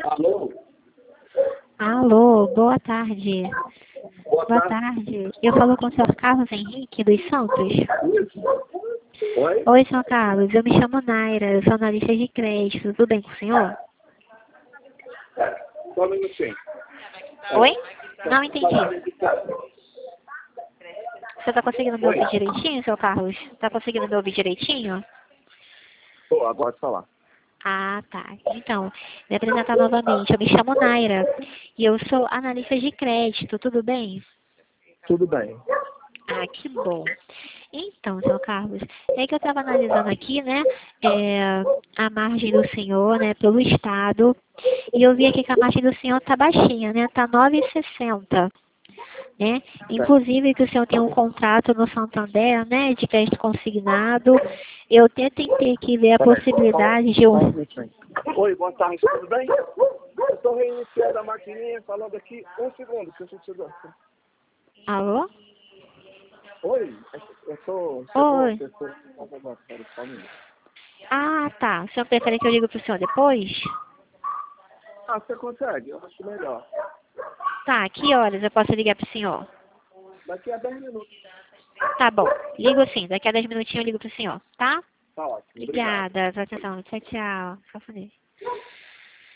Alô? Alô, boa tarde. Boa Tarde. Eu falo com o senhor Carlos Henrique dos Santos. Oi? Oi, senhor Carlos. Eu me chamo Naira. Eu sou analista de crédito. Tudo bem com o senhor? Só um minutinho. Oi? Não entendi. Você está conseguindo me ouvir direitinho, senhor Carlos? Está conseguindo me ouvir direitinho? Pô, agora pode falar. Ah, tá. Então, me apresentar novamente. Eu me chamo Naira e eu sou analista de crédito. Tudo bem? Tudo bem. Ah, que bom. Então, seu Carlos, é que eu estava analisando aqui, né, a margem do senhor, né, pelo estado, e eu vi aqui que a margem do senhor tá baixinha, né, tá 9,60, né, inclusive que o senhor tem um contrato no Santander, né, de crédito consignado. Eu até tentei aqui ver a possibilidade de Só um um... minutinho. Oi, boa tarde, tudo bem? Eu estou reiniciando a maquininha, falando aqui um segundo, que eu estou chegando. Alô? Oi, eu tô... Oi. Só um minuto. Ah, tá. O senhor prefere que eu ligue pro senhor depois? Ah, você consegue? Eu acho melhor. Tá, que horas eu posso ligar pro senhor? Daqui a 10 minutos. Tá bom, ligo sim. Daqui a 10 minutinhos eu ligo pro senhor, tá? Tá ótimo, obrigado. Obrigada pela atenção. Tchau, tchau. Fica com Deus.